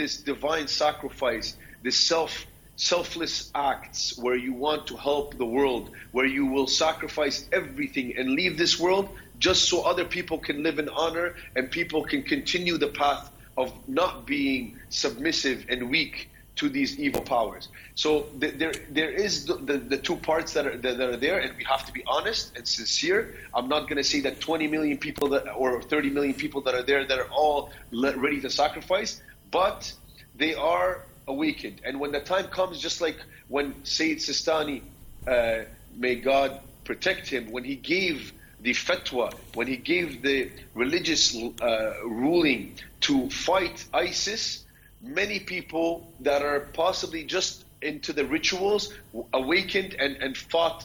this divine sacrifice, this selfless acts where you want to help the world, where you will sacrifice everything and leave this world just so other people can live in honor and people can continue the path of not being submissive and weak to these evil powers. So there is the two parts that are there, and we have to be honest and sincere. I'm not going to say that 20 million people or 30 million people that are there that are all ready to sacrifice, but they are awakened. And when the time comes, just like when Sayyid Sistani, may God protect him, when he gave the fatwa, when he gave the religious ruling to fight ISIS, many people that are possibly just into the rituals awakened and fought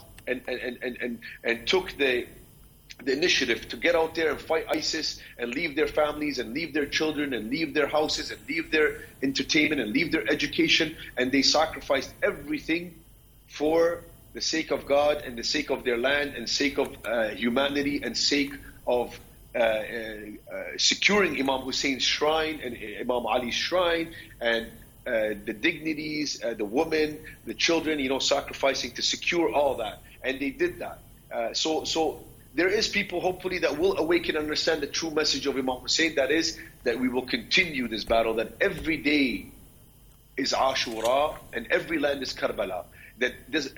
and took the initiative to get out there and fight ISIS and leave their families and leave their children and leave their houses and leave their entertainment and leave their education, and they sacrificed everything for the sake of God and the sake of their land and sake of humanity and sake of securing Imam Hussein's shrine and Imam Ali's shrine and the dignities, the women, the children, sacrificing to secure all that. And they did that. So there is people, hopefully, that will awaken and understand the true message of Imam Hussein. That is, that we will continue this battle, that every day is Ashura and every land is Karbala. That this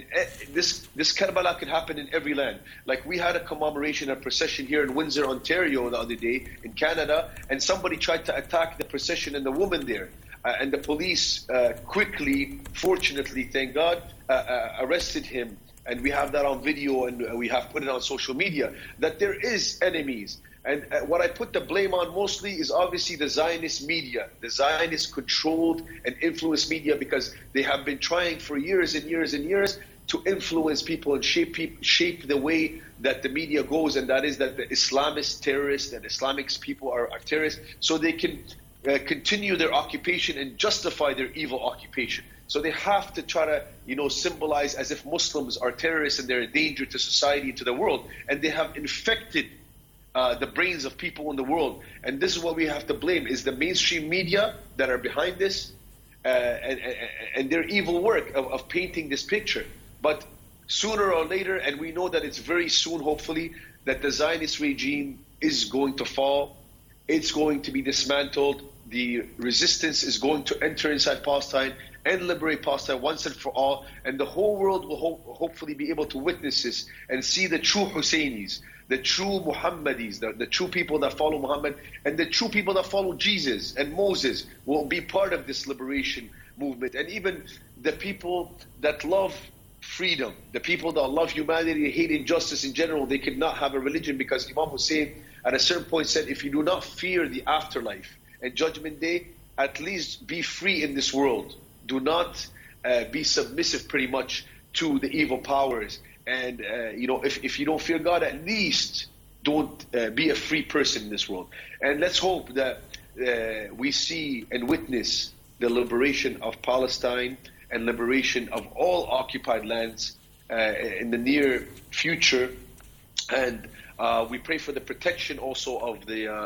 Karbala can happen in every land. Like we had a commemoration, a procession here in Windsor, Ontario the other day in Canada, and somebody tried to attack the procession and the woman there. And the police quickly, fortunately, thank God, arrested him. And we have that on video and we have put it on social media, that there is enemies. And what I put the blame on mostly is obviously the Zionist media, the Zionist controlled and influenced media, because they have been trying for years and years and years to influence people and shape the way that the media goes, and that is that the Islamist terrorists and Islamic people are terrorists, so they can continue their occupation and justify their evil occupation. So they have to try to, symbolize as if Muslims are terrorists and they're a danger to society and to the world, and they have infected the brains of people in the world. And this is what we have to blame, is the mainstream media that are behind this and their evil work of painting this picture. But sooner or later, and we know that it's very soon, hopefully, that the Zionist regime is going to fall. It's going to be dismantled. The resistance is going to enter inside Palestine and liberate Palestine once and for all. And the whole world will hopefully be able to witness this and see the true Husseinis, the true Muhammadis, the true people that follow Muhammad, and the true people that follow Jesus and Moses will be part of this liberation movement. And even the people that love freedom, the people that love humanity and hate injustice in general, they could not have a religion, because Imam Hussein at a certain point said, if you do not fear the afterlife and Judgment Day, at least be free in this world. Do not be submissive pretty much to the evil powers. And, if you don't fear God, at least don't be a free person in this world. And let's hope that we see and witness the liberation of Palestine and liberation of all occupied lands in the near future. And we pray for the protection also of the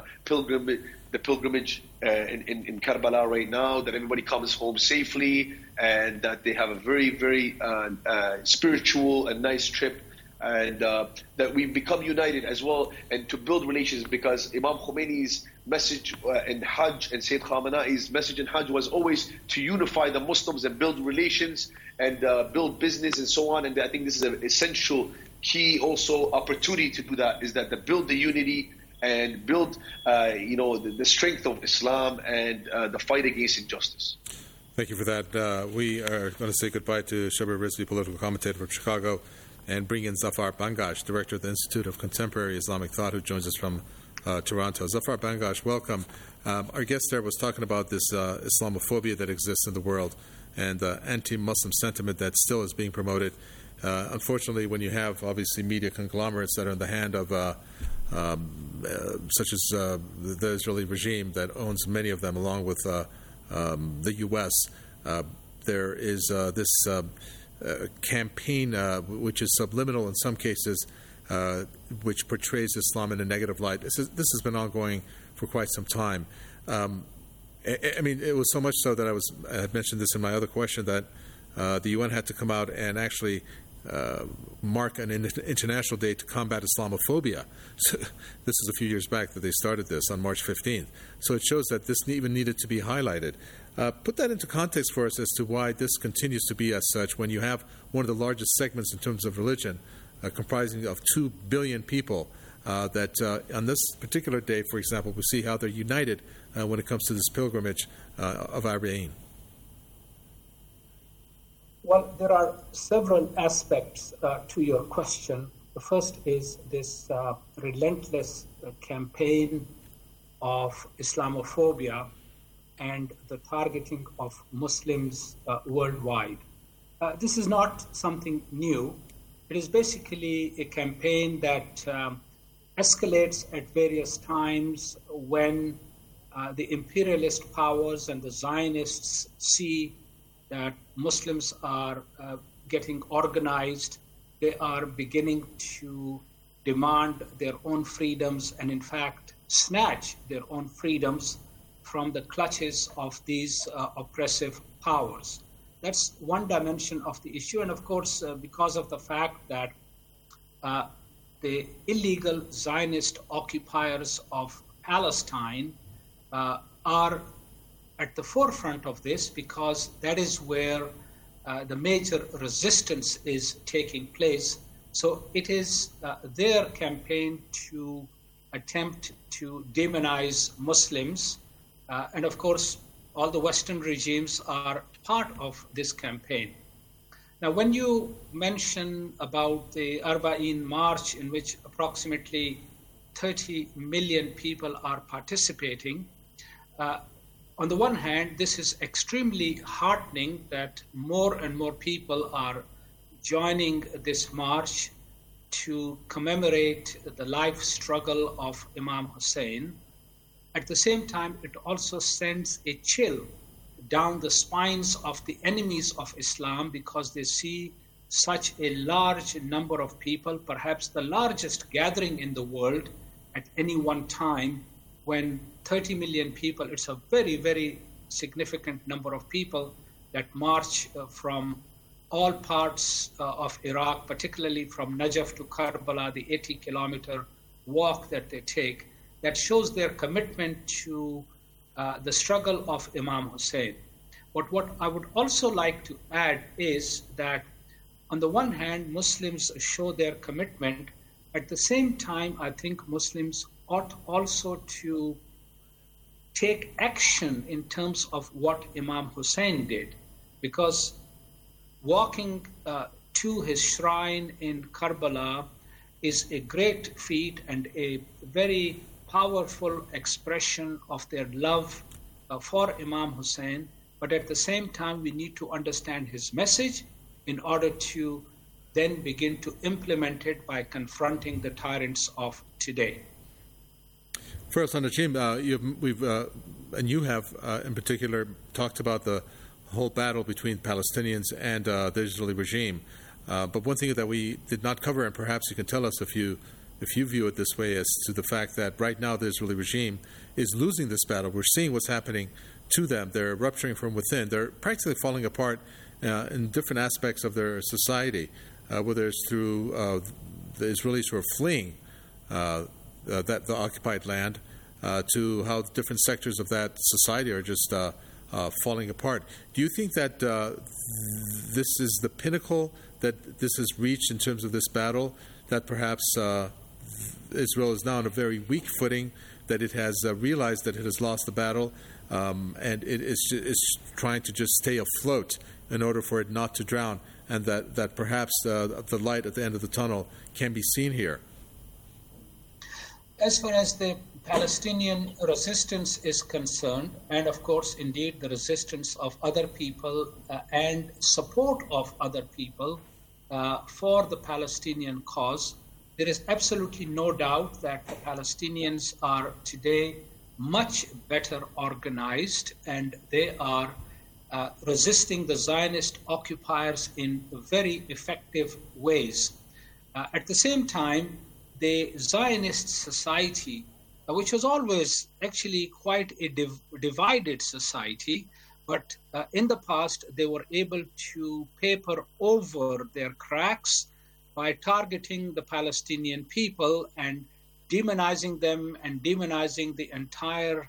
pilgrimage in Karbala right now, that everybody comes home safely and that they have a very, very spiritual and nice trip, and that we become united as well, and to build relations, because Imam Khomeini's message in Hajj and Sayyid Khamenei's message in Hajj was always to unify the Muslims and build relations and build business and so on. And I think this is an essential key also opportunity to do that, is that to build the unity and build the strength of Islam and the fight against injustice. Thank you for that. We are going to say goodbye to Shabir Rizvi, political commentator from Chicago, and bring in Zafar Bangash, director of the Institute of Contemporary Islamic Thought, who joins us from Toronto. Zafar Bangash, welcome. Our guest there was talking about this Islamophobia that exists in the world and anti-Muslim sentiment that still is being promoted. Unfortunately, when you have, obviously, media conglomerates that are in the hand of such as the Israeli regime that owns many of them, along with the U.S., there is this campaign which is subliminal in some cases, which portrays Islam in a negative light. This has been ongoing for quite some time. I mean, it was so much so that I had mentioned this in my other question, that the UN had to come out and actually mark an international day to combat Islamophobia. So, this is a few years back that they started this on March 15th. So it shows that this even needed to be highlighted. Put that into context for us as to why this continues to be as such when you have one of the largest segments in terms of religion, comprising of 2 billion people, that on this particular day, for example, we see how they're united when it comes to this pilgrimage of Arba'een. Well, there are several aspects to your question. The first is this relentless campaign of Islamophobia and the targeting of Muslims worldwide. This is not something new. It is basically a campaign that escalates at various times when the imperialist powers and the Zionists see that Muslims are getting organized. They are beginning to demand their own freedoms and, in fact, snatch their own freedoms from the clutches of these oppressive powers. That's one dimension of the issue. And, of course, because of the fact that the illegal Zionist occupiers of Palestine are at the forefront of this, because that is where the major resistance is taking place. So it is their campaign to attempt to demonize Muslims. And of course, all the Western regimes are part of this campaign. Now, when you mention about the Arba'een March, in which approximately 30 million people are participating, on the one hand, this is extremely heartening that more and more people are joining this march to commemorate the life struggle of Imam Hussein. At the same time, it also sends a chill down the spines of the enemies of Islam, because they see such a large number of people, perhaps the largest gathering in the world at any one time. When 30 million people, it's a very, very significant number of people that march from all parts of Iraq, particularly from Najaf to Karbala, the 80-kilometer walk that they take, that shows their commitment to the struggle of Imam Hussein. But what I would also like to add is that, on the one hand, Muslims show their commitment. At the same time, I think Muslims ought also to take action in terms of what Imam Hussein did, because walking to his shrine in Karbala is a great feat and a very powerful expression of their love for Imam Hussein. But at the same time, we need to understand his message in order to then begin to implement it by confronting the tyrants of today. First, Najim, you have in particular talked about the whole battle between Palestinians and the Israeli regime. But one thing that we did not cover, and perhaps you can tell us if you view it this way, is to the fact that right now the Israeli regime is losing this battle. We're seeing what's happening to them. They're rupturing from within. They're practically falling apart in different aspects of their society, whether it's through the Israelis who are fleeing the occupied land, to how different sectors of that society are just falling apart. Do you think that this is the pinnacle that this has reached in terms of this battle, that perhaps Israel is now on a very weak footing, that it has realized that it has lost the battle, and it is trying to just stay afloat in order for it not to drown, and that perhaps the light at the end of the tunnel can be seen here? As far as the Palestinian resistance is concerned, and of course, indeed, the resistance of other people and support of other people for the Palestinian cause, there is absolutely no doubt that the Palestinians are today much better organized, and they are resisting the Zionist occupiers in very effective ways. At the same time, the Zionist society which was always actually quite a divided society. But in the past, they were able to paper over their cracks by targeting the Palestinian people and demonizing them and demonizing the entire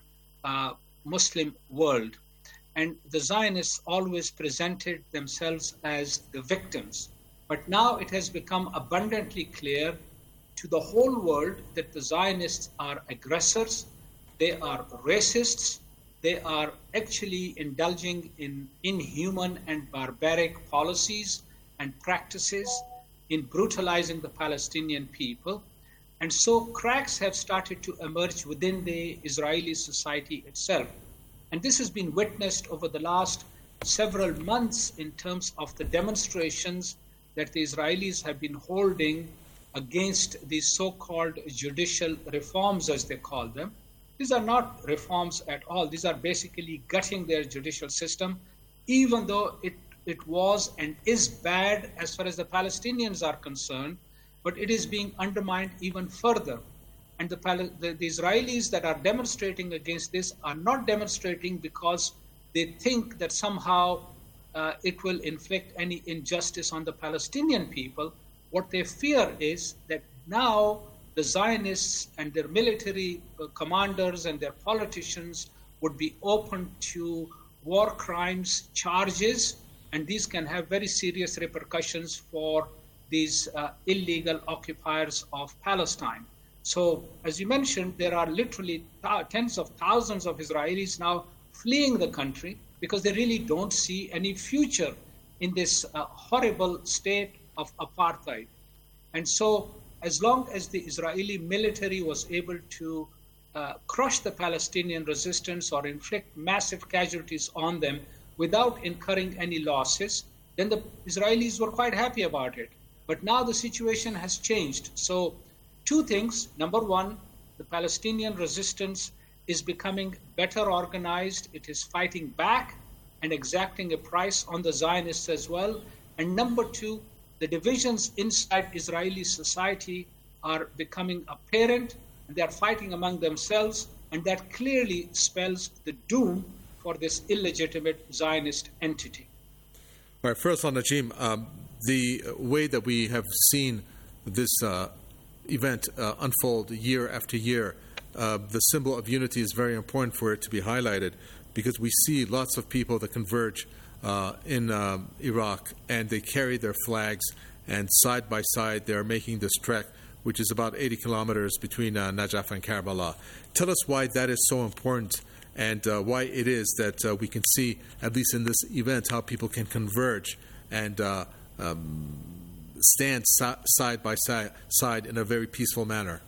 Muslim world. And the Zionists always presented themselves as the victims. But now it has become abundantly clear to the whole world that the Zionists are aggressors, they are racists, they are actually indulging in inhuman and barbaric policies and practices in brutalizing the Palestinian people. And so cracks have started to emerge within the Israeli society itself. And this has been witnessed over the last several months in terms of the demonstrations that the Israelis have been holding against these so-called judicial reforms, as they call them. These are not reforms at all. These are basically gutting their judicial system, even though it was and is bad as far as the Palestinians are concerned, but it is being undermined even further. And the Israelis that are demonstrating against this are not demonstrating because they think that somehow it will inflict any injustice on the Palestinian people. What they fear is that now the Zionists and their military commanders and their politicians would be open to war crimes charges, and these can have very serious repercussions for these illegal occupiers of Palestine. So, as you mentioned, there are literally tens of thousands of Israelis now fleeing the country because they really don't see any future in this horrible state of apartheid. And so, as long as the Israeli military was able to crush the Palestinian resistance or inflict massive casualties on them without incurring any losses, then the Israelis were quite happy about it. But now the situation has changed. So, two things. Number one, the Palestinian resistance is becoming better organized. It is fighting back and exacting a price on the Zionists as well. And number two, the divisions inside Israeli society are becoming apparent, and they are fighting among themselves, and that clearly spells the doom for this illegitimate Zionist entity. All right, first on Najim, the way that we have seen this event unfold year after year, the symbol of unity is very important for it to be highlighted, because we see lots of people that converge in Iraq, and they carry their flags, and side by side they're making this trek, which is about 80 kilometers between Najaf and Karbala. Tell us why that is so important, and why it is that we can see, at least in this event, how people can converge and stand side by side in a very peaceful manner.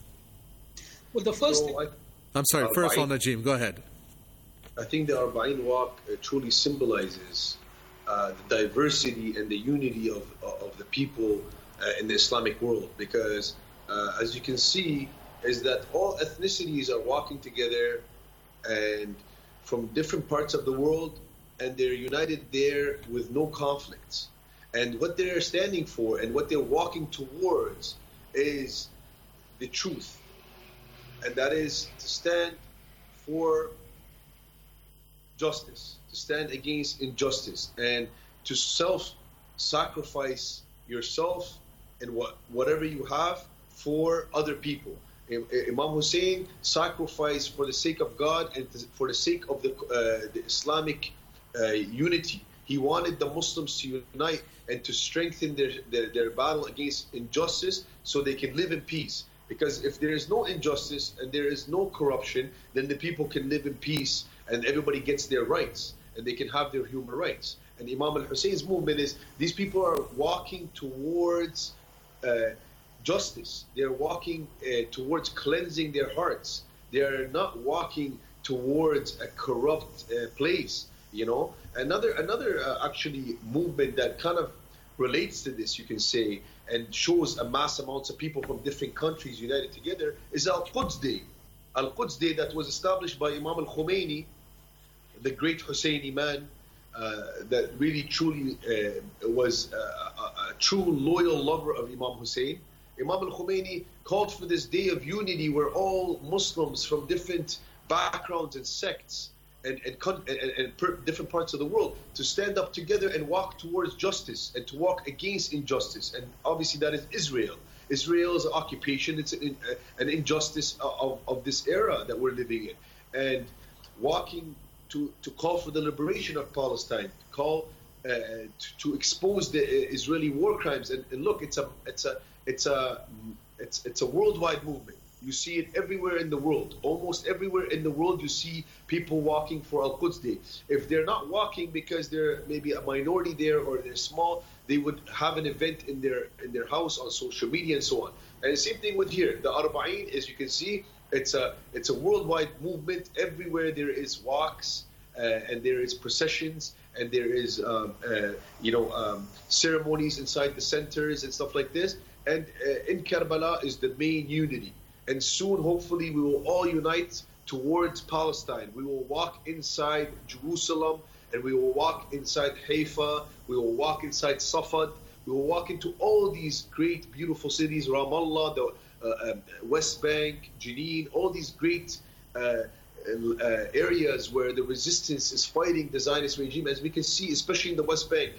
Well, the first... I'm sorry, first on Najim, go ahead. I think the Arba'in Walk truly symbolizes the diversity and the unity of the people in the Islamic world, because as you can see, is that all ethnicities are walking together and from different parts of the world, and they're united there with no conflicts. And what they're standing for and what they're walking towards is the truth, and that is to stand for justice, to stand against injustice, and to self-sacrifice yourself and whatever you have for other people. Imam Hussein sacrificed for the sake of God and for the sake of the Islamic unity. He wanted the Muslims to unite and to strengthen their battle against injustice so they can live in peace. Because if there is no injustice and there is no corruption, then the people can live in peace and everybody gets their rights and they can have their human rights. And Imam al-Hussein's movement is, these people are walking towards justice. They're walking towards cleansing their hearts. They are not walking towards a corrupt place. You know, another actually movement that kind of relates to this, you can say, and shows a mass amounts of people from different countries united together, is Al-Quds Day. Al-Quds Day that was established by Imam al-Khomeini, the great Husseini man, that really truly was a true loyal lover of Imam Hussein. Imam al-Khomeini called for this day of unity where all Muslims from different backgrounds and sects and different parts of the world to stand up together and walk towards justice and to walk against injustice. And obviously that is Israel. Israel is an occupation. It's an injustice of this era that we're living in. And walking to call for the liberation of Palestine, to expose the Israeli war crimes. And look, it's a worldwide movement. You see it everywhere in the world. Almost everywhere in the world, you see people walking for Al-Quds Day. If they're not walking because they're maybe a minority there or they're small, they would have an event in their house on social media and so on. And the same thing with here. The Arba'in, as you can see, it's a worldwide movement. Everywhere there is walks and there is processions and there is ceremonies inside the centers and stuff like this. And in Karbala is the main unity. And soon, hopefully, we will all unite towards Palestine. We will walk inside Jerusalem, and we will walk inside Haifa. We will walk inside Safad. We will walk into all these great, beautiful cities, Ramallah, the West Bank, Jenin, all these great areas where the resistance is fighting the Zionist regime. As we can see, especially in the West Bank,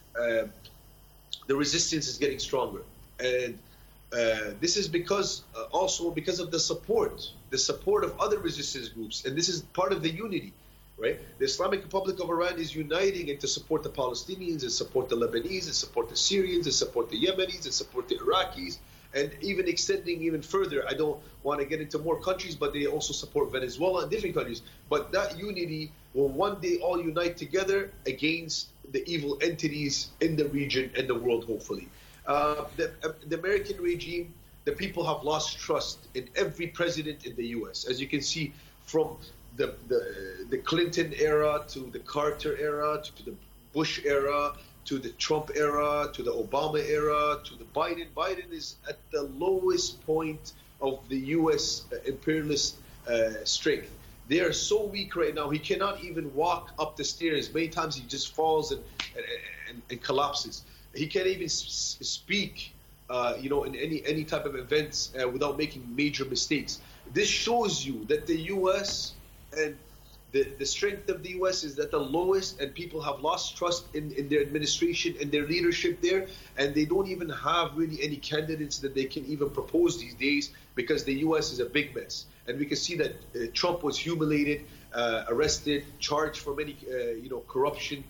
the resistance is getting stronger. And this is also because of the support of other resistance groups, and this is part of the unity, right? The Islamic Republic of Iran is uniting and to support the Palestinians, and support the Lebanese, and support the Syrians, and support the Yemenis, and support the Iraqis, and even extending even further. I don't want to get into more countries, but they also support Venezuela and different countries. But that unity will one day all unite together against the evil entities in the region and the world, hopefully. The American regime, the people have lost trust in every president in the U.S. As you can see, from the Clinton era to the Carter era to the Bush era to the Trump era to the Obama era to the Biden. Biden is at the lowest point of the U.S. imperialist strength. They are so weak right now. He cannot even walk up the stairs. Many times he just falls and collapses. He can't even speak, in any type of events without making major mistakes. This shows you that the U.S. and the strength of the U.S. is at the lowest, and people have lost trust in their administration and their leadership there, and they don't even have really any candidates that they can even propose these days because the U.S. is a big mess. And we can see that Trump was humiliated, arrested, charged for many, corruption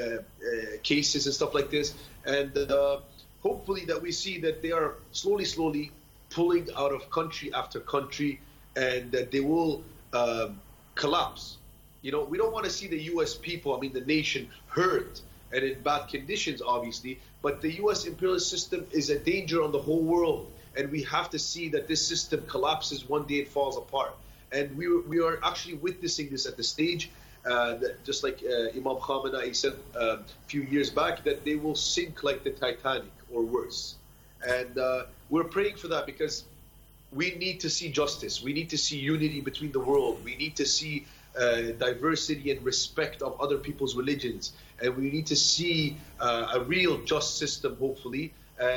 cases and stuff like this. And hopefully that we see that they are slowly pulling out of country after country, and that they will collapse. We don't want to see the U.S. people, the nation, hurt and in bad conditions, obviously. But the U.S. imperialist system is a danger on the whole world. And we have to see that this system collapses one day, it falls apart. And we are actually witnessing this at the stage, just like Imam Khamenei said a few years back, that they will sink like the Titanic or worse. And we're praying for that because we need to see justice. We need to see unity between the world. We need to see diversity and respect of other people's religions. And we need to see a real just system, hopefully.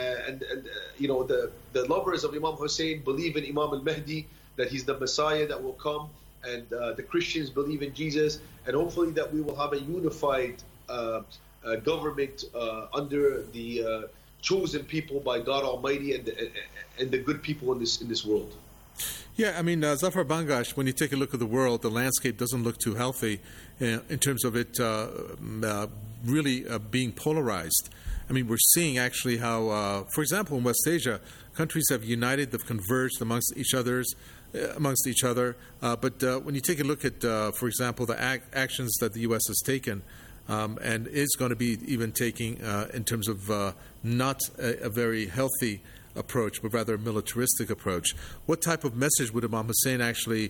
The lovers of Imam Hussein believe in Imam al-Mahdi, that he's the Messiah that will come, and the Christians believe in Jesus, and hopefully that we will have a unified government under the chosen people by God Almighty and the good people in this world. Yeah, Zafar Bangash, when you take a look at the world, the landscape doesn't look too healthy in terms of it really being polarized. We're seeing actually how, for example, in West Asia, countries have united, they've converged amongst each other. But when you take a look at, for example, the actions that the U.S. has taken and is going to be even taking in terms of not a very healthy approach, but rather a militaristic approach, what type of message would Imam Hussein actually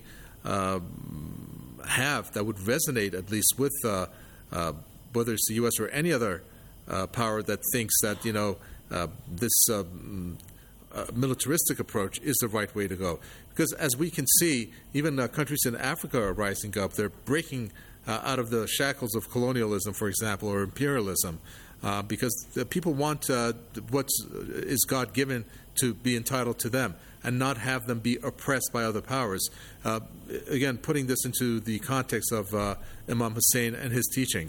have that would resonate at least with whether it's the U.S. or any other power that thinks that this militaristic approach is the right way to go? Because as we can see, even countries in Africa are rising up. They're breaking out of the shackles of colonialism, for example, or imperialism, because the people want what is God-given to be entitled to them and not have them be oppressed by other powers. Again, putting this into the context of Imam Hussein and his teachings.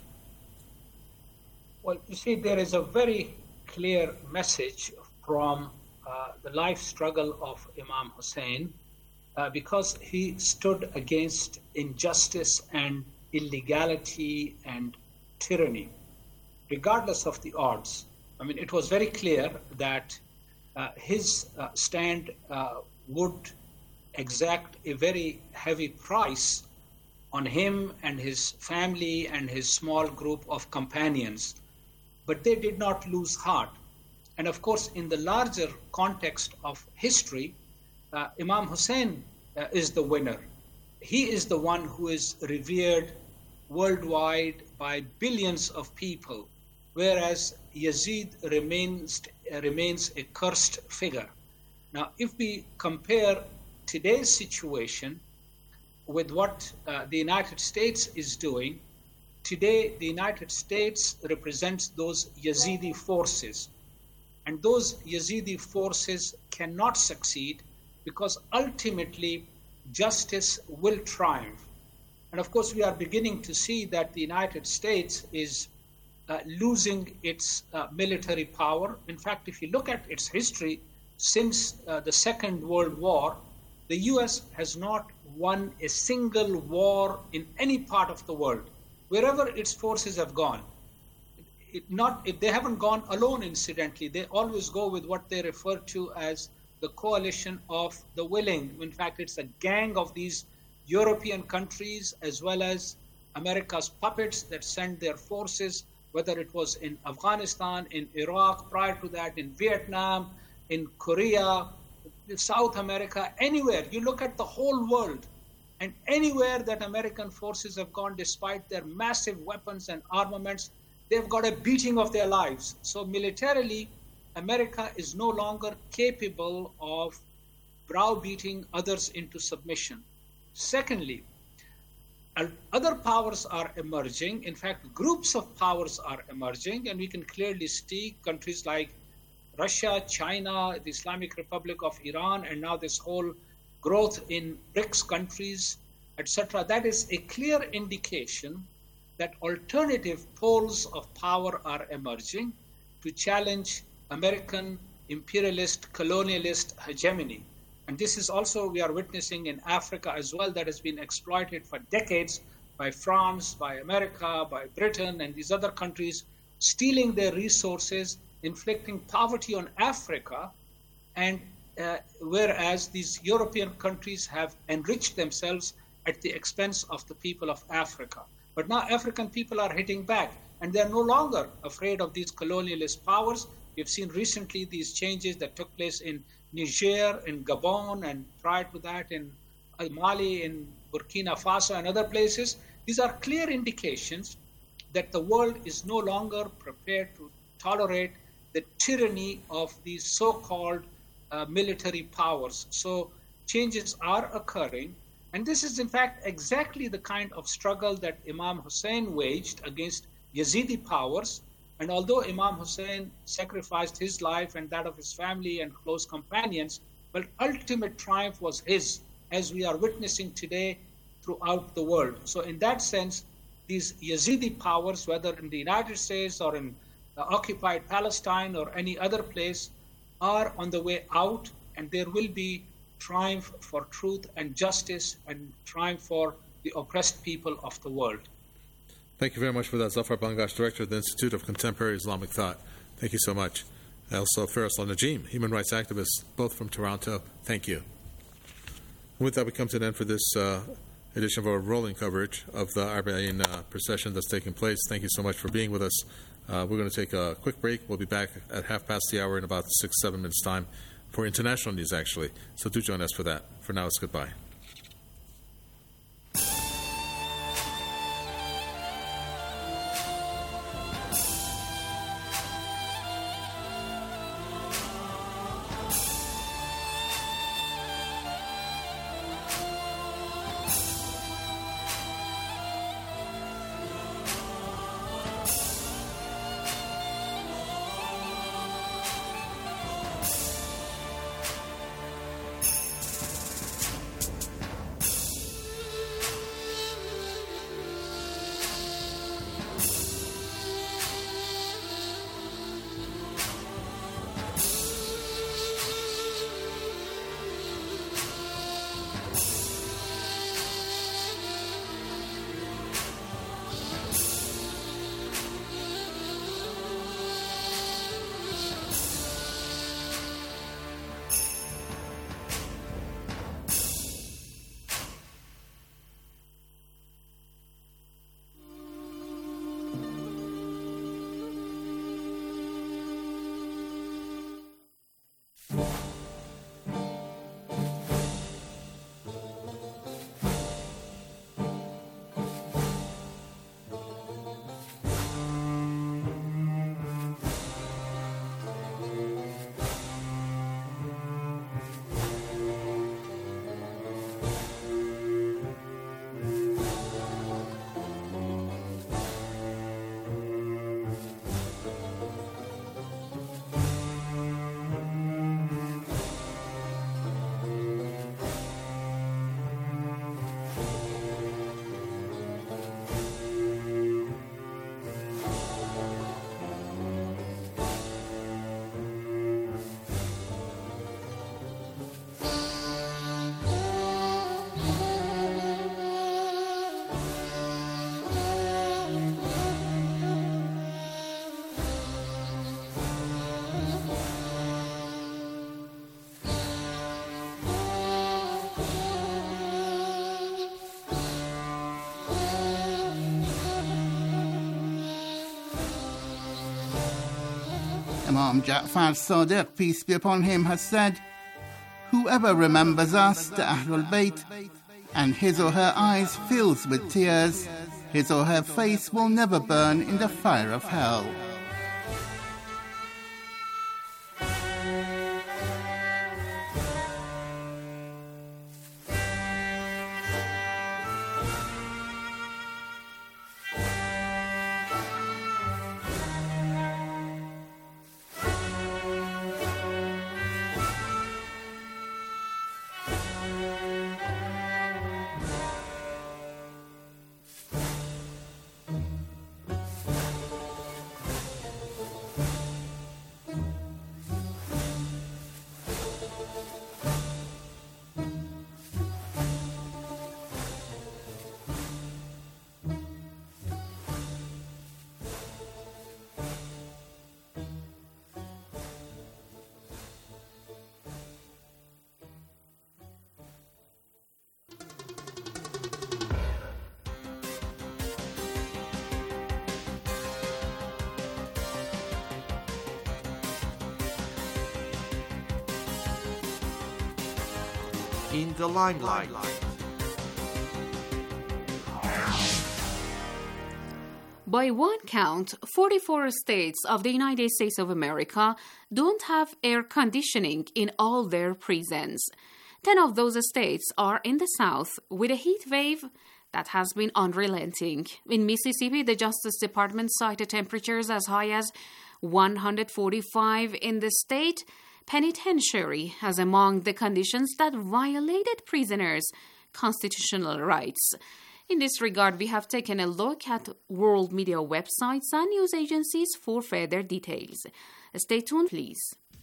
Well, you see, there is a very clear message from the life struggle of Imam Hussein because he stood against injustice and illegality and tyranny, regardless of the odds. I mean, it was very clear that his stand would exact a very heavy price on him and his family and his small group of companions. But they did not lose heart. And of course, in the larger context of history, Imam Hussein is the winner. He is the one who is revered worldwide by billions of people, whereas Yazid remains a cursed figure. Now, if we compare today's situation with what the United States is doing, today the United States represents those Yazidi forces. And those Yazidi forces cannot succeed because ultimately justice will triumph. And of course, we are beginning to see that the United States is losing its military power. In fact, if you look at its history since the Second World War, the US has not won a single war in any part of the world, wherever its forces have gone. They haven't gone alone, incidentally. They always go with what they refer to as the coalition of the willing. In fact, it's a gang of these European countries as well as America's puppets that send their forces, whether it was in Afghanistan, in Iraq, prior to that, in Vietnam, in Korea, South America, anywhere. You look at the whole world, and anywhere that American forces have gone, despite their massive weapons and armaments, they've got a beating of their lives. So militarily, America is no longer capable of browbeating others into submission. Secondly, other powers are emerging. In fact, groups of powers are emerging, and we can clearly see countries like Russia, China, the Islamic Republic of Iran, and now this whole growth in BRICS countries, etc. That is a clear indication that alternative poles of power are emerging to challenge American imperialist, colonialist hegemony. And this is also, we are witnessing in Africa as well, that has been exploited for decades by France, by America, by Britain, and these other countries, stealing their resources, inflicting poverty on Africa, and whereas these European countries have enriched themselves at the expense of the people of Africa. But now African people are hitting back, and they're no longer afraid of these colonialist powers. We've seen recently these changes that took place in Niger, in Gabon, and prior to that in Mali, in Burkina Faso, and other places. These are clear indications that the world is no longer prepared to tolerate the tyranny of these so-called military powers. So changes are occurring. And this is, in fact, exactly the kind of struggle that Imam Hussein waged against Yazidi powers. And although Imam Hussein sacrificed his life and that of his family and close companions, but ultimate triumph was his, as we are witnessing today throughout the world. So in that sense, these Yazidi powers, whether in the United States or in occupied Palestine or any other place, are on the way out, and there will be triumph for truth and justice and triumph for the oppressed people of the world. Thank you very much for that, Zafar Bangash, Director of the Institute of Contemporary Islamic Thought. Thank you so much. Also, Faisal Najim, human rights activist, both from Toronto. Thank you. With that, we come to an end for this edition of our rolling coverage of the Arba'in procession that's taking place. Thank you so much for being with us. We're going to take a quick break. We'll be back at 5:30 in about 6-7 minutes' time for international news, actually. So do join us for that. For now, it's goodbye. Imam Ja'far Sadiq, peace be upon him, has said, "Whoever remembers us, the Ahlul Bayt, and his or her eyes fills with tears, his or her face will never burn in the fire of hell." In the limelight. By one count, 44 states of the United States of America don't have air conditioning in all their prisons. 10 of those states are in the South, with a heat wave that has been unrelenting. In Mississippi, the Justice Department cited temperatures as high as 145 in the state penitentiary as among the conditions that violated prisoners' constitutional rights. In this regard, we have taken a look at world media websites and news agencies for further details. Stay tuned, please.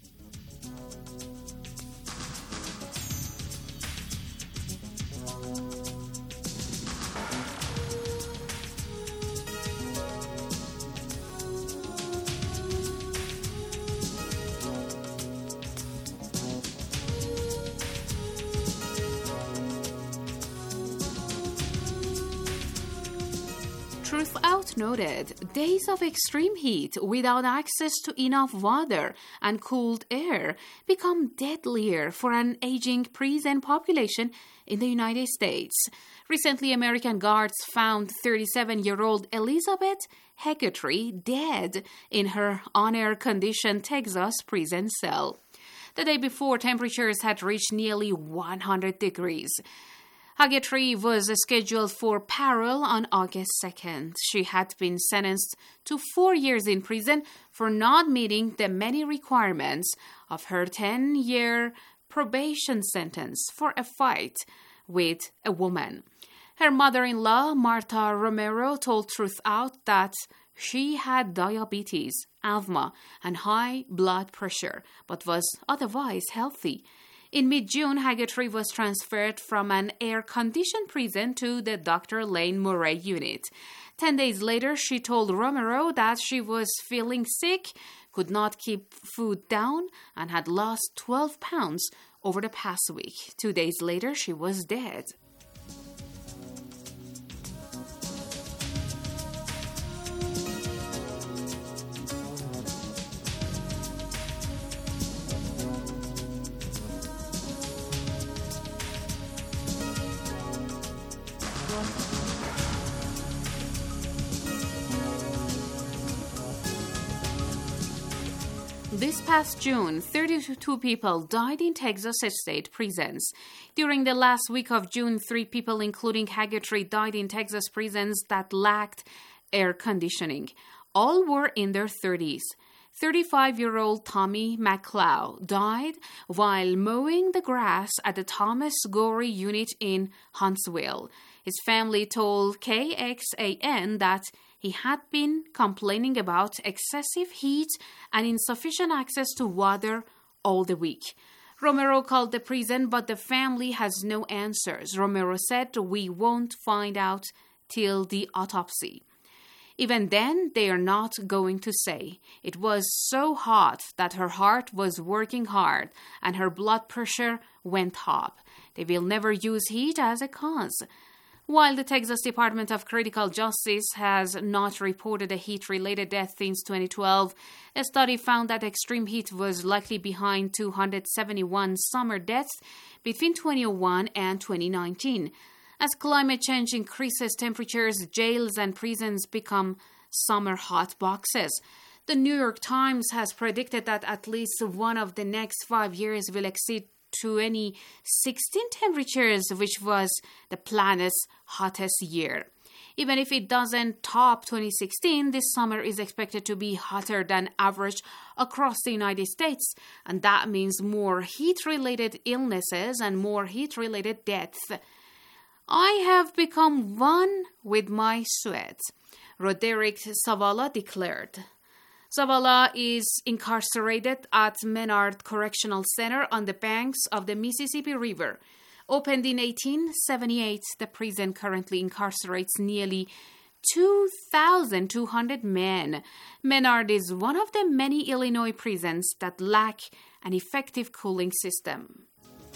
Truthout noted, days of extreme heat without access to enough water and cooled air become deadlier for an aging prison population in the United States. Recently, American guards found 37-year-old Elizabeth Hegarty dead in her unair-conditioned Texas prison cell. The day before, temperatures had reached nearly 100 degrees. Hegarty was scheduled for parole on August 2nd. She had been sentenced to 4 years in prison for not meeting the many requirements of her 10-year probation sentence for a fight with a woman. Her mother-in-law, Martha Romero, told Truthout that she had diabetes, asthma, and high blood pressure, but was otherwise healthy. In mid-June, Hegarty was transferred from an air-conditioned prison to the Dr. Lane Murray unit. 10 days later, she told Romero that she was feeling sick, could not keep food down, and had lost 12 pounds over the past week. 2 days later, she was dead. This past June, 32 people died in Texas state prisons. During the last week of June, 3 people, including Hegarty, died in Texas prisons that lacked air conditioning. All were in their 30s. 35-year-old Tommy McCloud died while mowing the grass at the Thomas Gorey unit in Huntsville. His family told KXAN that he had been complaining about excessive heat and insufficient access to water all the week. Romero called the prison, but the family has no answers. Romero said, "We won't find out till the autopsy." Even then, they are not going to say. It was so hot that her heart was working hard and her blood pressure went up. They will never use heat as a cause. While the Texas Department of Critical Justice has not reported a heat-related death since 2012, a study found that extreme heat was likely behind 271 summer deaths between 2001 and 2019. As climate change increases temperatures, jails and prisons become summer hot boxes. The New York Times has predicted that at least one of the next 5 years will exceed 2016 temperatures, which was the planet's hottest year. Even if it doesn't top 2016, this summer is expected to be hotter than average across the United States, and that means more heat-related illnesses and more heat-related deaths. I have become one with my sweat, Roderick Zavala declared. Zavala is incarcerated at Menard Correctional Center on the banks of the Mississippi River. Opened in 1878, the prison currently incarcerates nearly 2,200 men. Menard is one of the many Illinois prisons that lack an effective cooling system.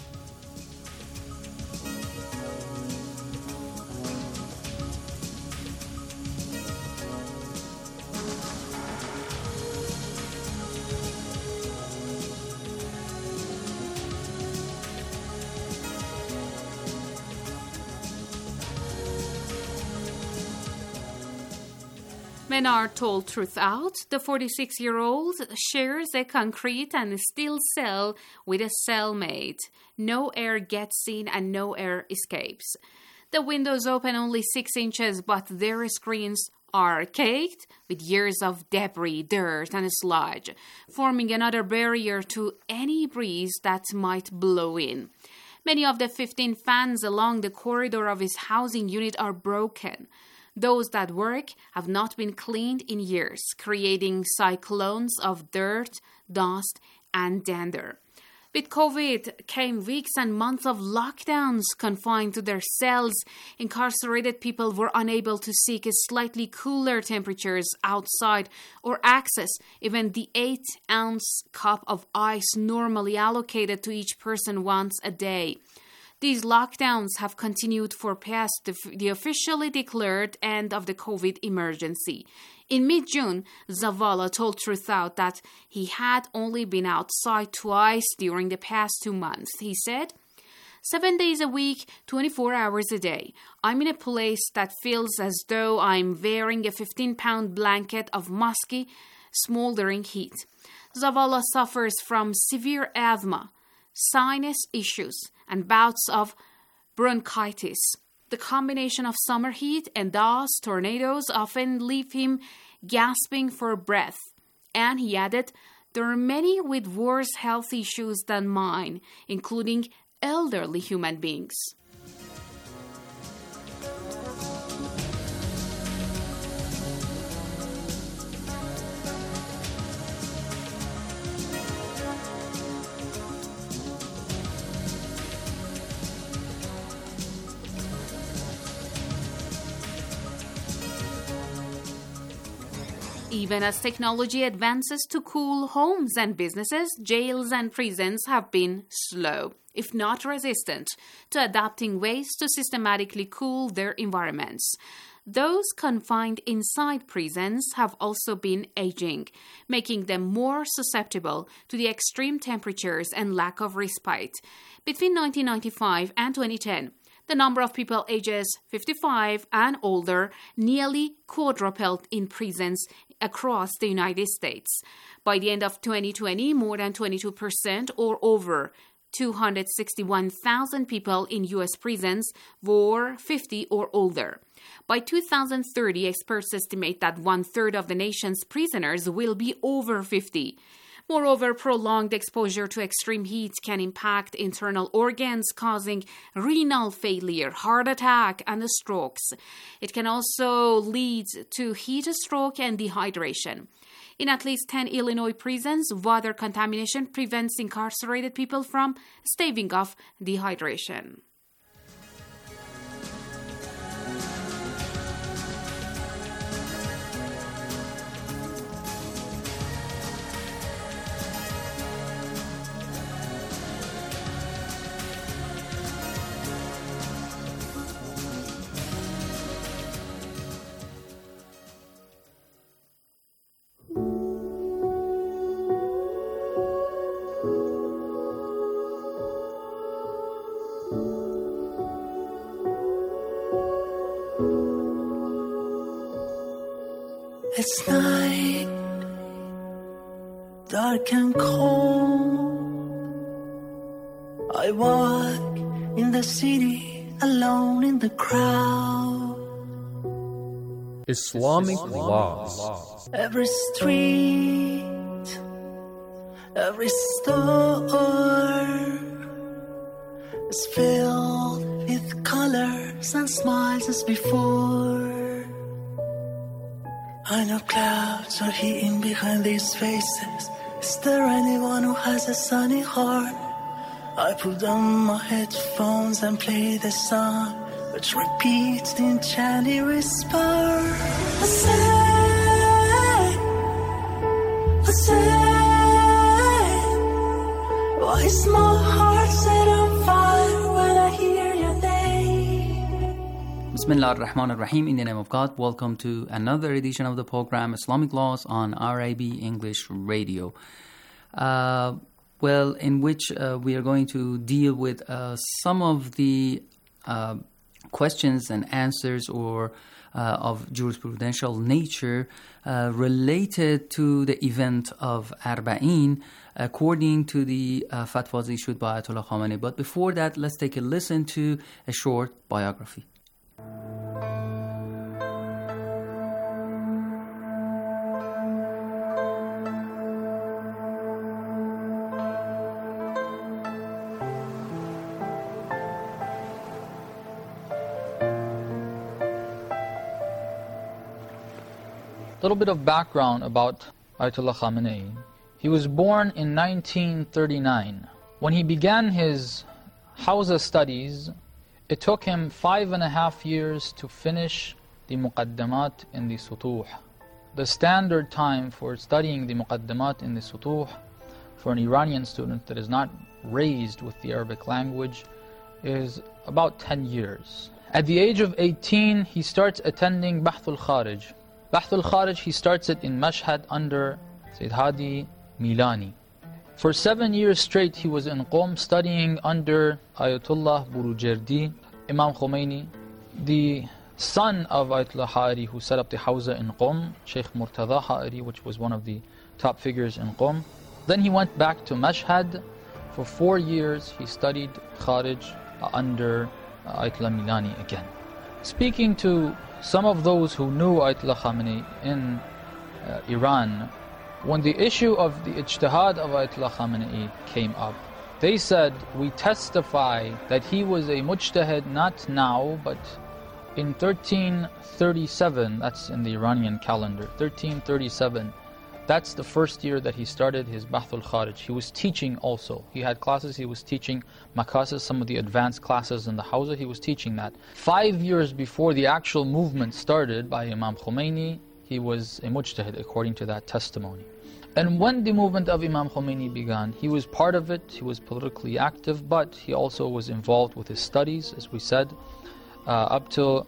Menard told Truth Out, the 46-year-old shares a concrete and steel cell with a cellmate. No air gets in and no air escapes. The windows open only 6 inches, but their screens are caked with years of debris, dirt, and sludge, forming another barrier to any breeze that might blow in. Many of the 15 fans along the corridor of his housing unit are broken. Those that work have not been cleaned in years, creating cyclones of dirt, dust, and dander. With COVID came weeks and months of lockdowns. Confined to their cells, incarcerated people were unable to seek slightly cooler temperatures outside or access even the 8-ounce cup of ice normally allocated to each person once a day. These lockdowns have continued for past the officially declared end of the COVID emergency. In mid-June, Zavala told Truth Out that he had only been outside twice during the past 2 months. He said, 7 days a week, 24 hours a day. I'm in a place that feels as though I'm wearing a 15-pound blanket of musky, smoldering heat. Zavala suffers from severe asthma, sinus issues, and bouts of bronchitis. The combination of summer heat and dust tornadoes often leave him gasping for breath. And he added, there are many with worse health issues than mine, including elderly human beings. Even as technology advances to cool homes and businesses, jails and prisons have been slow, if not resistant, to adopting ways to systematically cool their environments. Those confined inside prisons have also been aging, making them more susceptible to the extreme temperatures and lack of respite. Between 1995 and 2010, the number of people ages 55 and older nearly quadrupled in prisons across the United States. By the end of 2020, more than 22% or over 261,000 people in U.S. prisons were 50 or older. By 2030, experts estimate that 1/3 of the nation's prisoners will be over 50. Moreover, prolonged exposure to extreme heat can impact internal organs, causing renal failure, heart attack, and strokes. It can also lead to heat stroke and dehydration. In at least 10 Illinois prisons, water contamination prevents incarcerated people from staving off dehydration. It's night, dark and cold. I walk in the city, alone in the crowd. Islamic laws. Every street, every store is filled with colors and smiles as before. I know clouds are hidden behind these faces. Is there anyone who has a sunny heart? I put on my headphones and play the song, which repeats the enchanting whisper. Why is my heart set on fire when I hear your name? Bismillah ar-Rahman ar-Rahim. In the name of God, welcome to another edition of the program Islamic Laws on RIB English Radio. In which we are going to deal with some of the questions and answers or of jurisprudential nature related to the event of Arba'in according to the fatwas issued by Ayatollah Khamenei. But before that, let's take a listen to a short biography. A little bit of background about Ayatollah Khamenei. He was born in 1939. When he began his Hawza studies, it took him 5.5 years to finish the Muqaddamat in the Sutuh. The standard time for studying the Muqaddamat in the Sutuh for an Iranian student that is not raised with the Arabic language is about 10 years. At the age of 18, he starts attending Bahthul Kharij. Bahthul Kharij, he starts it in Mashhad under Sayyid Hadi Milani. For 7 years straight, he was in Qom studying under Ayatollah Burujerdi, Imam Khomeini, the son of Ayatollah Ha'ari who set up the Hawza in Qom, Sheikh Murtada Ha'ari, which was one of the top figures in Qom. Then he went back to Mashhad. For 4 years, he studied Kharij under Ayatollah Milani again. Speaking to some of those who knew Ayatollah Khamenei in Iran, when the issue of the ijtihad of Ayatollah Khamenei came up, they said, we testify that he was a mujtahid not now, but in 1337, that's in the Iranian calendar, 1337, that's the first year that he started his Bahthul Kharij. He was teaching also. He had classes, he was teaching Makasis, some of the advanced classes in the Hawza, he was teaching that. 5 years before the actual movement started by Imam Khomeini, he was a mujtahid according to that testimony. And when the movement of Imam Khomeini began, he was part of it, he was politically active, but he also was involved with his studies, as we said. Up till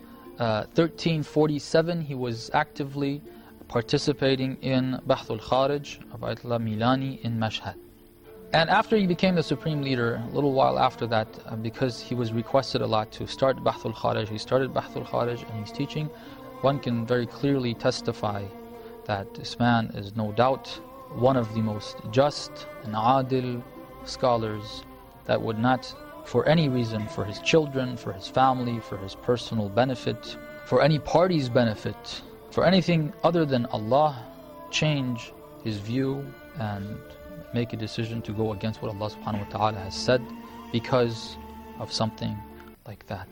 1347, he was actively participating in Bahthul Kharij of Ayatollah Milani in Mashhad. And after he became the supreme leader, a little while after that, because he was requested a lot to start Bahthul Kharij, he started Bahthul Kharij and he's teaching. One can very clearly testify that this man is no doubt one of the most just and adil scholars that would not, for any reason, for his children, for his family, for his personal benefit, for any party's benefit, for anything other than Allah, change his view and make a decision to go against what Allah subhanahu wa ta'ala has said because of something like that.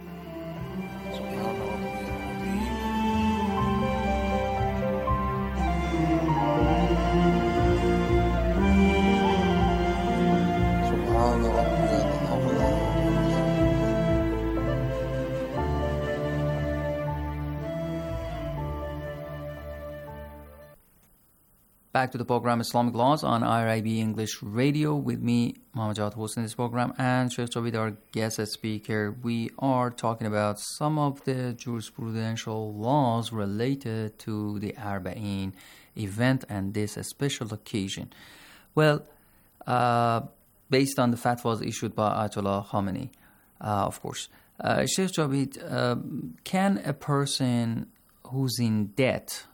Back to the program Islamic Laws on RIB English Radio with me, Muhammad Jawad, hosting this program, and Sheikh Javid, our guest speaker. We are talking about some of the jurisprudential laws related to the Arba'in event and this special occasion. Well, based on the fatwas issued by Ayatollah Khamenei, of course. Sheikh Javid, can a person who's in debt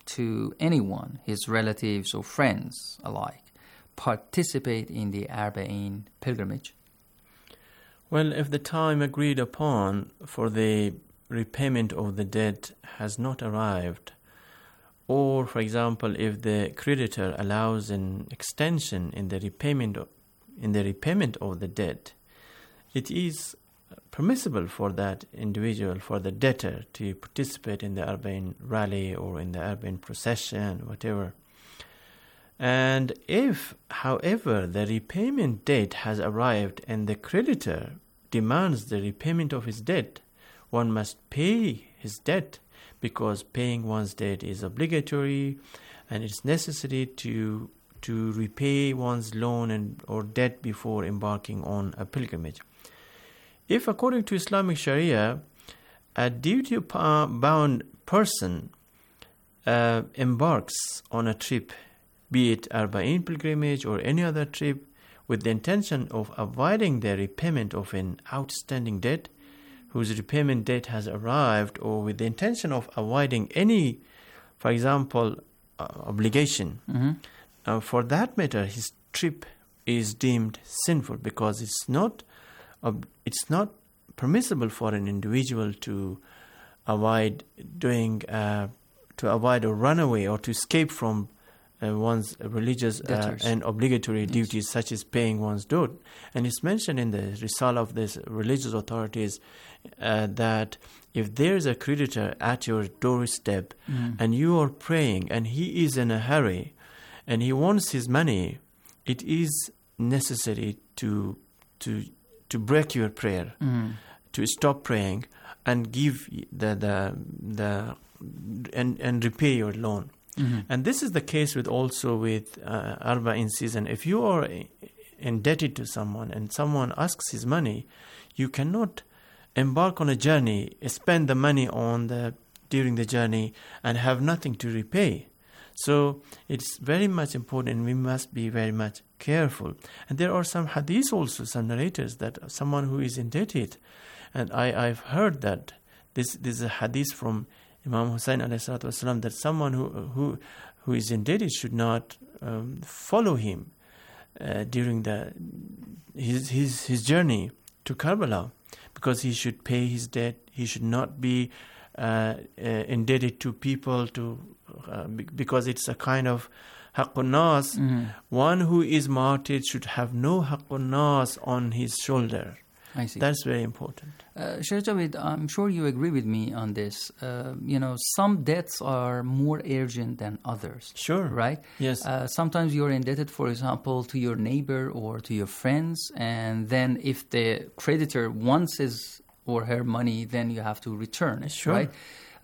to anyone, his relatives or friends alike, participate in the Arba'in pilgrimage? Well, if the time agreed upon for the repayment of the debt has not arrived, or, for example, if the creditor allows an extension in the repayment of the debt, it is permissible for that individual, for the debtor, to participate in the Arba'in rally or in the Arba'in procession, whatever. And if, however, the repayment date has arrived and the creditor demands the repayment of his debt, one must pay his debt, because paying one's debt is obligatory and it's necessary to repay one's loan or debt before embarking on a pilgrimage. If, according to Islamic Sharia, a duty-bound person embarks on a trip, be it Arba'in pilgrimage or any other trip, with the intention of avoiding the repayment of an outstanding debt, whose repayment date has arrived, or with the intention of avoiding any, for example, obligation, for that matter, his trip is deemed sinful, because it's not permissible for an individual to avoid or run away or to escape from one's religious and obligatory duties, such as paying one's debt. And it's mentioned in the Risala of these religious authorities that if there is a creditor at your doorstep and you are praying and he is in a hurry and he wants his money, it is necessary to break your prayer, to stop praying and give and repay your loan. And this is the case with Arba'in season. If you are indebted to someone and someone asks his money, you cannot embark on a journey, spend the money during the journey and have nothing to repay. So it's very much important, and we must be very much careful. And there are some hadiths also, some narrators, that someone who is indebted, and I've heard that this is a hadith from Imam Hussein ﷺ, that someone who is indebted should not follow him during his journey to Karbala, because he should pay his debt. He should not be indebted to people because it's a kind of haqqun nas. One who is martyred should have no haqqun nas on his shoulder. I see. That's very important. Sheikh Javed, I'm sure you agree with me on this. Some debts are more urgent than others. Sure. Right? Yes. Sometimes you're indebted, for example, to your neighbor or to your friends, and then if the creditor wants his or her money, then you have to return it, sure. Right?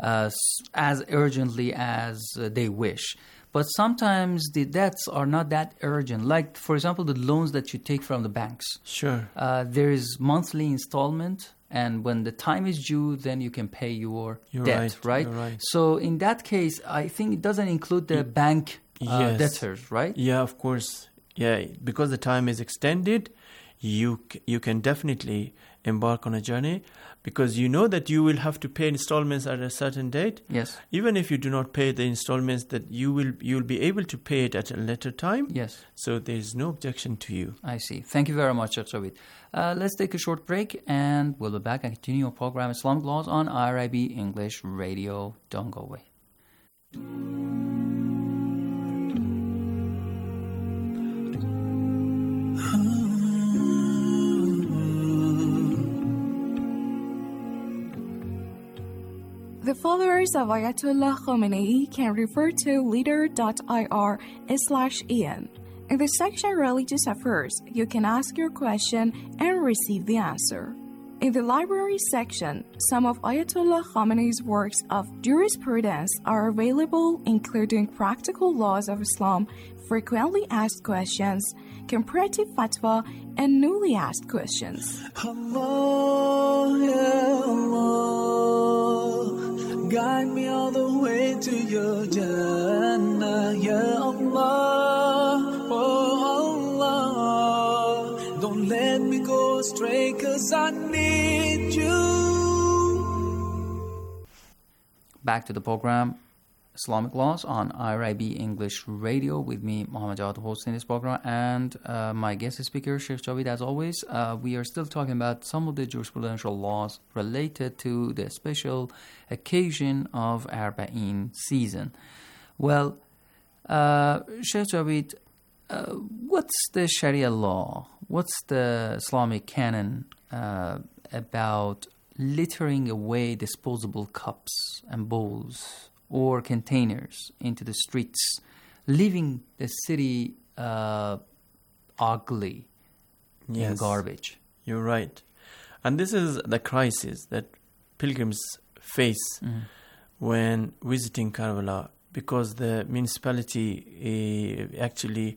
As urgently as they wish. But sometimes the debts are not that urgent. Like, for example, the loans that you take from the banks. Sure. There is monthly installment, and when the time is due, then you can pay your debt, right? You're right. So in that case, I think it doesn't include the bank debtors, right? Yeah, of course. Yeah, because the time is extended, you can definitely embark on a journey, because you know that you will have to pay installments at a certain date. Yes. Even if you do not pay the installments, that you'll be able to pay it at a later time. Yes. So there is no objection to you. I see. Thank you very much, Javed. Let's take a short break, and we'll be back and continue our program Islamic Laws on IRIB English Radio. Don't go away. The followers of Ayatollah Khamenei can refer to leader.ir/en. In the section Religious Affairs, you can ask your question and receive the answer. In the library section, some of Ayatollah Khamenei's works of jurisprudence are available, including Practical Laws of Islam, Frequently Asked Questions, Comparative Fatwa, and Newly Asked Questions. Allah, ya Allah, guide me all the way to your Jannah, ya Allah, oh Allah, don't let me go astray, 'cause I need you. Back to the program, Islamic Laws on IRIB English Radio with me, Mohammed Jawad, hosting this program, and my guest speaker, Sheikh Javid, as always. We are still talking about some of the jurisprudential laws related to the special occasion of Arba'in season. Well, Sheikh Javid, what's the Sharia law? What's the Islamic canon about littering away disposable cups and bowls or containers into the streets, leaving the city ugly in garbage? You're right. And this is the crisis that pilgrims face when visiting Karbala, because the municipality actually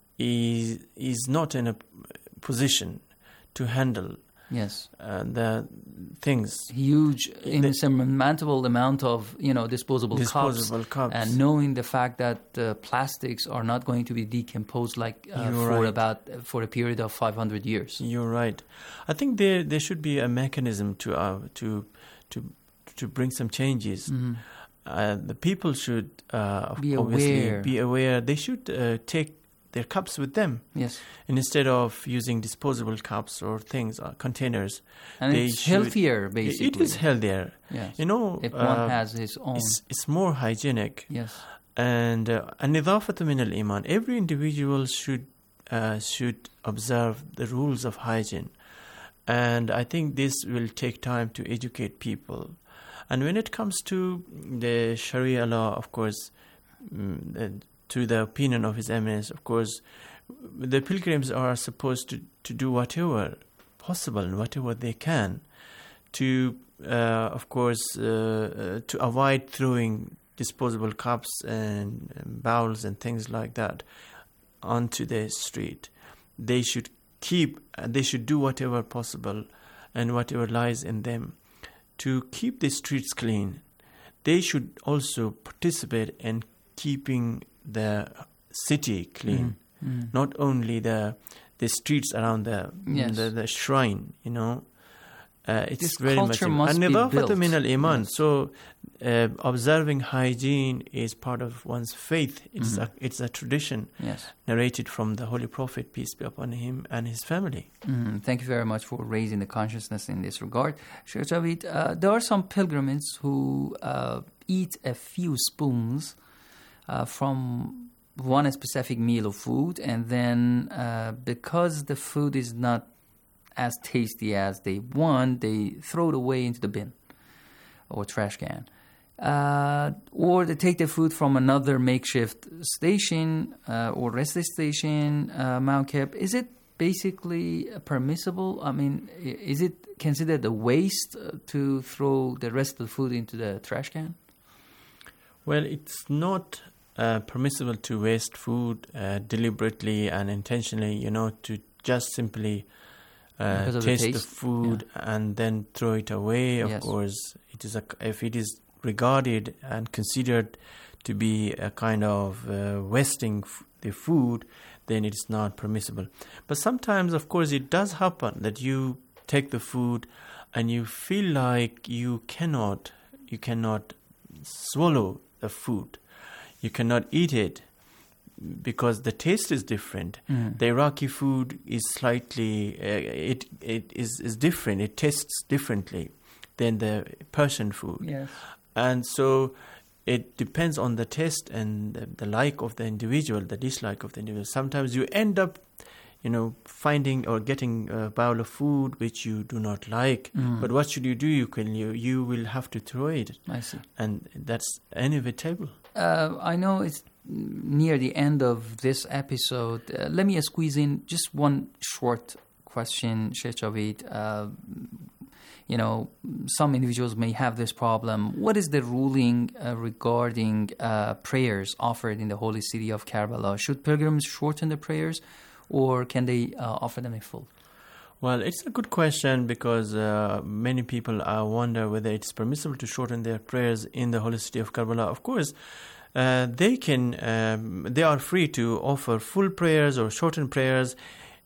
is not in a position to handle the things. Huge, insurmountable amount of disposable cups, and knowing the fact that plastics are not going to be decomposed for a period of 500 years. You're right. I think there should be a mechanism to bring some changes. The people should be aware. They should take their cups with them. Yes. And instead of using disposable cups or things, containers. And it's healthier, basically. It is healthier. Yes. If one has his own. It's more hygienic. Yes. And النظافة من الإيمان. Every individual should observe the rules of hygiene. And I think this will take time to educate people. And when it comes to the Sharia law, of course, to the opinion of His Eminence, of course, the pilgrims are supposed to do whatever possible and whatever they can to, of course, to avoid throwing disposable cups and bowls and things like that onto the street. They should do whatever possible and whatever lies in them to keep the streets clean. They should also participate in keeping the city clean, not only the streets around the shrine. It's this very culture much. Must be built. من الإيمان. So observing hygiene is part of one's faith. It's a tradition narrated from the Holy Prophet, peace be upon him, and his family. Thank you very much for raising the consciousness in this regard. Sheikh Javid, there are some pilgrims who eat a few spoons from one specific meal of food, and then because the food is not as tasty as they want, they throw it away into the bin or trash can. Or they take the food from another makeshift station or rest station, Mount. Is it basically permissible? I mean, is it considered a waste to throw the rest of the food into the trash can? Well, it's not permissible to waste food deliberately and intentionally, to just simply taste the food and then throw it away. Of course, if it is regarded and considered to be a kind of wasting the food, then it's not permissible. But sometimes, of course, it does happen that you take the food and you feel like you cannot swallow the food. You cannot eat it because the taste is different. The Iraqi food is slightly, it is different. It tastes differently than the Persian food. Yes. And so it depends on the taste and the like of the individual, the dislike of the individual. Sometimes you end up, finding or getting a bowl of food which you do not like. But what should you do? You will have to throw it. I see. And that's inevitable. I know it's near the end of this episode. Let me squeeze in just one short question, Sheikh Javid. Some individuals may have this problem. What is the ruling regarding prayers offered in the holy city of Karbala? Should pilgrims shorten the prayers, or can they offer them in full? Well, it's a good question because many people wonder whether it's permissible to shorten their prayers in the holy city of Karbala. Of course, they are free to offer full prayers or shortened prayers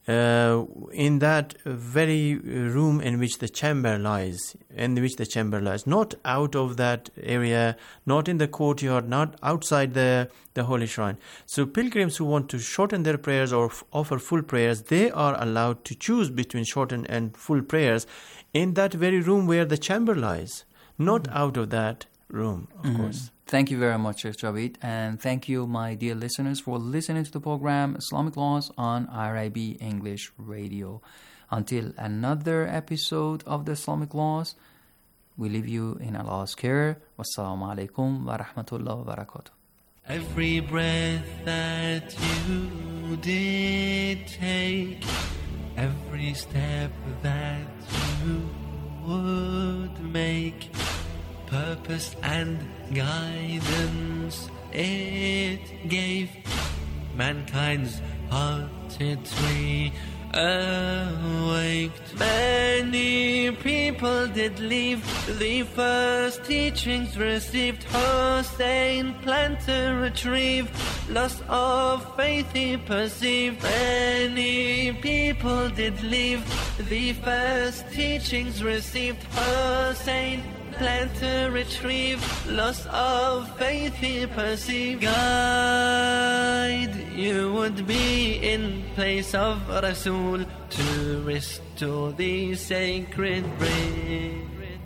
in that very room in which the chamber lies, not out of that area, not in the courtyard, not outside the holy shrine. So pilgrims who want to shorten their prayers or offer full prayers, they are allowed to choose between shortened and full prayers in that very room where the chamber lies, not out of that room, of course. Thank you very much, Sheikh Javed, and thank you, my dear listeners, for listening to the program Islamic Laws on IRIB English Radio. Until another episode of the Islamic Laws, we leave you in Allah's care. Wassalamu alaikum wa rahmatullahi wa barakatuh. Every breath that you did take, every step that you would make, purpose and guidance it gave, mankind's hearted tree awaked. Many people did leave the first teachings received. Hussein planned to retrieve, loss of faith he perceived. Many people did leave the first teachings received. Hussein planned to retrieve, loss of faith he perceived. Guide you would be in place of Rasul to restore the sacred bread.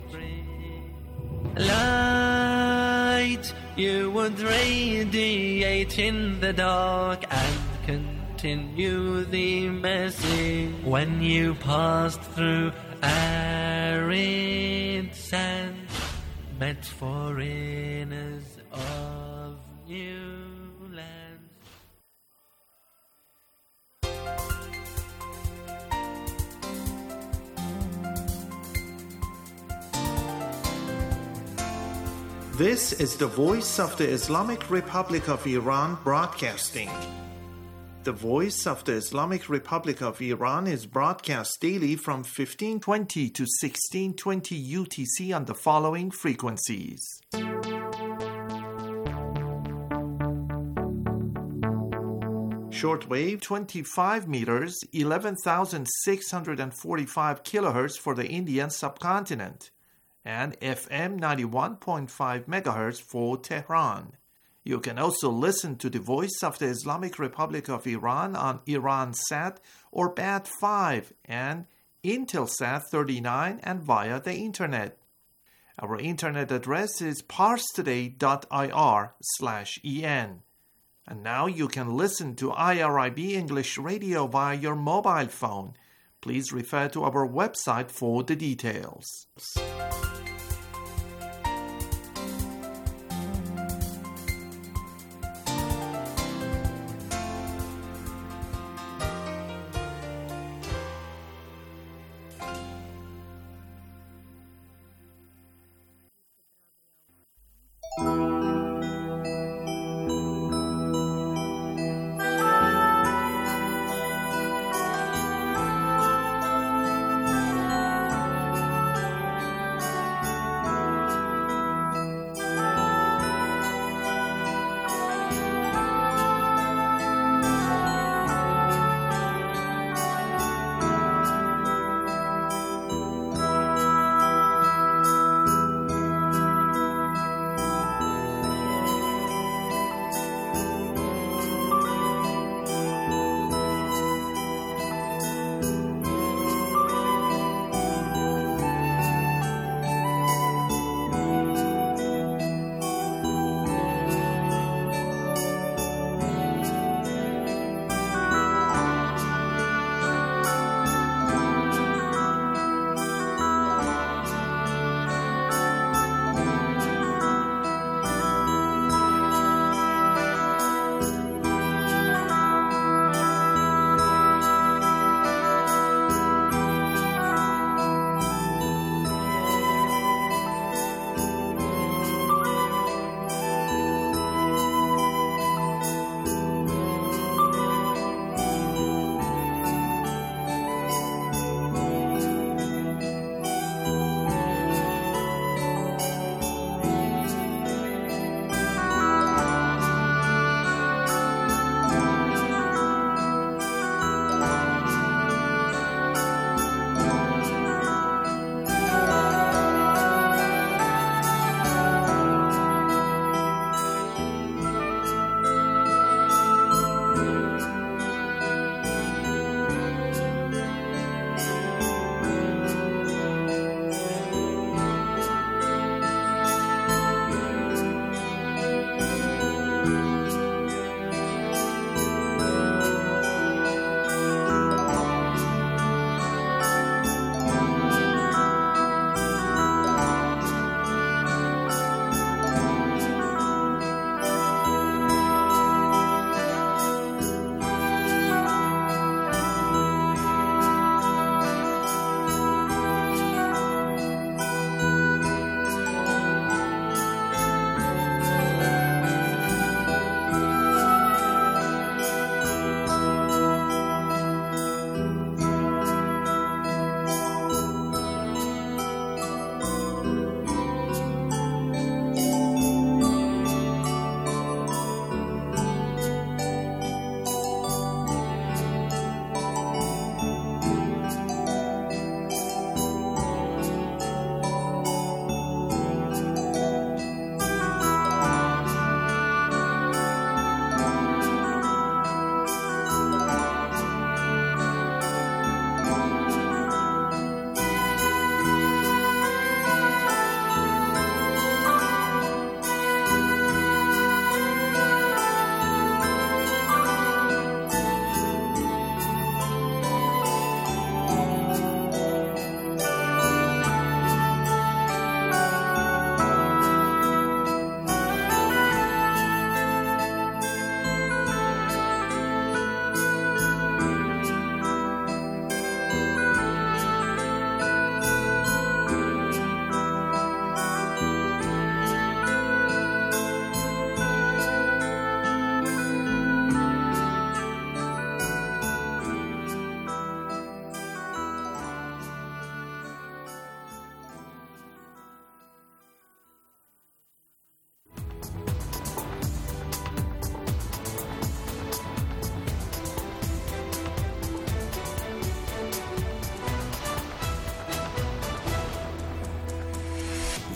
Light you would radiate in the dark and continue the message. When you passed through arid sand, met foreigners of new lands. This is the voice of the Islamic Republic of Iran broadcasting. The Voice of the Islamic Republic of Iran is broadcast daily from 1520 to 1620 UTC on the following frequencies. Shortwave 25 meters, 11,645 kilohertz for the Indian subcontinent, and FM 91.5 megahertz for Tehran. You can also listen to the Voice of the Islamic Republic of Iran on Iransat or BAT5 and Intelsat 39 and via the Internet. Our Internet address is parstoday.ir/en. And now you can listen to IRIB English Radio via your mobile phone. Please refer to our website for the details.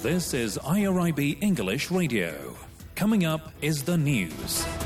This is IRIB English Radio. Coming up is the news.